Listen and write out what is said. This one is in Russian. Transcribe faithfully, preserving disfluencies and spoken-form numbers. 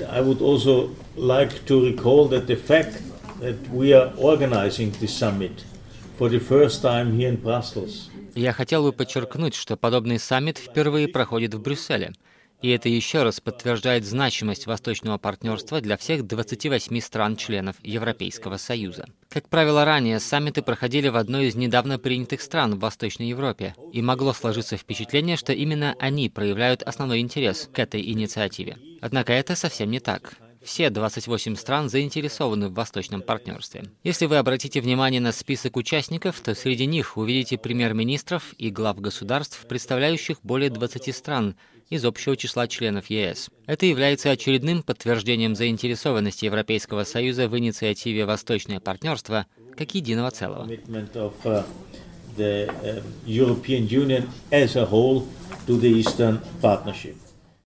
I would also like to recall that the fact that we are organizing this summit for the first time here in Brussels. Я хотел бы подчеркнуть, что подобный саммит впервые проходит в Брюсселе. И это еще раз подтверждает значимость Восточного партнерства для всех двадцати восьми стран-членов Европейского Союза. Как правило, ранее саммиты проходили в одной из недавно принятых стран в Восточной Европе, и могло сложиться впечатление, что именно они проявляют основной интерес к этой инициативе. Однако это совсем не так. Все двадцать восемь стран заинтересованы в Восточном партнерстве. Если вы обратите внимание на список участников, то среди них увидите премьер-министров и глав государств, представляющих более двадцати стран из общего числа членов ЕС. Это является очередным подтверждением заинтересованности Европейского Союза в инициативе «Восточное партнерство» как единого целого. The uh, European Union as a whole to the Eastern Partnership.